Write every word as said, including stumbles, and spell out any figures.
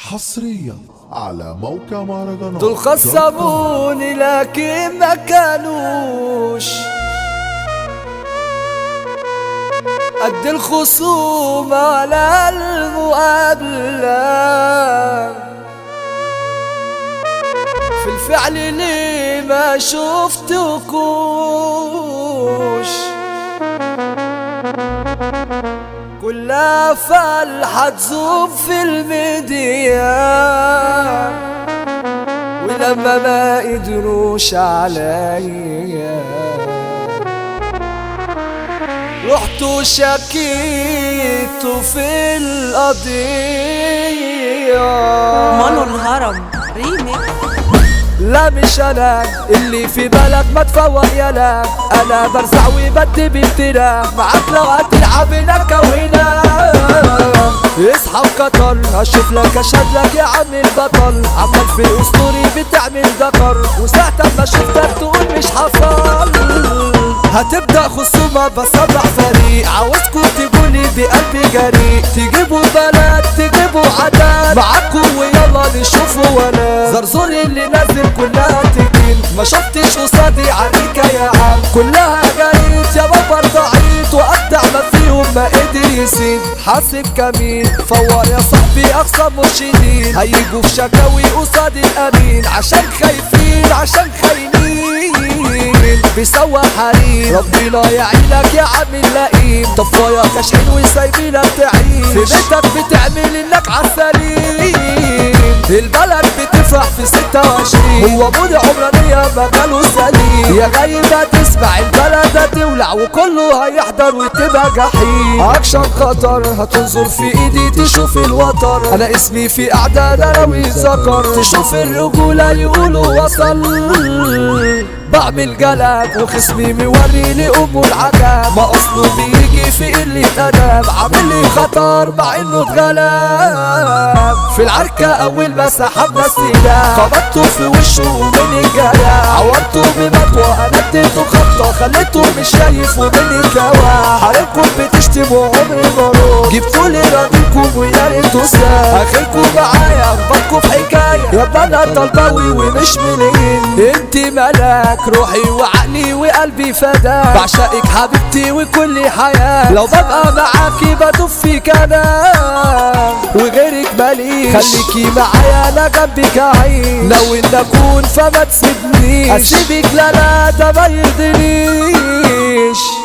حصريا على موقع مهرجانات. دول خصموني لكن ما كانوش قد الخصوم على المقابلة. في الفعل ليه ما شفتكوش كلها فالحة تزوم في الميديا، ولما ما قدروش عليا رحتوا شكيتوا في القضية. مانو الهرم ريميك. لا مش انا اللي في بالك، ما تفوق يالا، انا برزع وبدي بامتناع معاك لو هتلعب هناك وهنا. اصحى بقطر هشوف لك اشهد لك يا عم البطل، عمال في اسطوري بتعمل ذكر، وساعة ما شفتك تقول مش حصل. هتبدأ خصومة بصبح فريق، عاوزكوا تقولي بقلبي جريء، تجيبوا بلد تجيبوا عدد معاكوا ويلا نشوفوا ولا زرزور اللي نازل كلها تجين. ما شفتش قصادي عليك يا عم، كلها جريت يا بابا ضعيت، وأبدع ما فيهم ما قدر يسيب. حاسب كمين فور يا صاحبي أقصى مرشدين، هيجوا في شكاوي قصاد الأمين عشان خايفين عشان خاينين بيسوى حريم. ربنا يعينك يا عم اللئيم، طفايا كاشحين وسايبينك تعيش في بيتك بتعمل انك عالسليم. البلد بتفرح في ستة وعشرين، هو مودي عمرانية مجاله سليم. يا غايب هتسمع البلد هتولع وكله هيحضر وتبقى جحيم. اكشن خطر هتنظر في ايدي تشوف الوتر، انا اسمي في اعداد انا وذكر، تشوف الرجولة يقولوا وصل. بعمل جلب وخصمي موري لي امه العجب، ما اصله بيجي في قلة ادب، عامل لي خطر مع انه اتغلب. في العركة اول ما سحبنا السلاح خبطته في وشه ومن الجرح، عورته بمطوة انا اديته خبطة خليته مش شايف ومن الكواح. حريمكم بتشتموا عمري بروح، جبتولي راضيكم ويا ريتوا ساب، اخركم معايا اخبطكم في حكاية يا ابني انا طلباوي ومش منين. انت ملاك روحي وعقلي وقلبي فداك، بعشقك حبيبتي وكل حياة، لو ببقى معاكي بدوب فيك انا وغيرك ماليش. خليكي معايا انا جنبك اعيش، لو ان اكون فما تسيبنيش، اسيبك لا لا ده ما يرضينيش.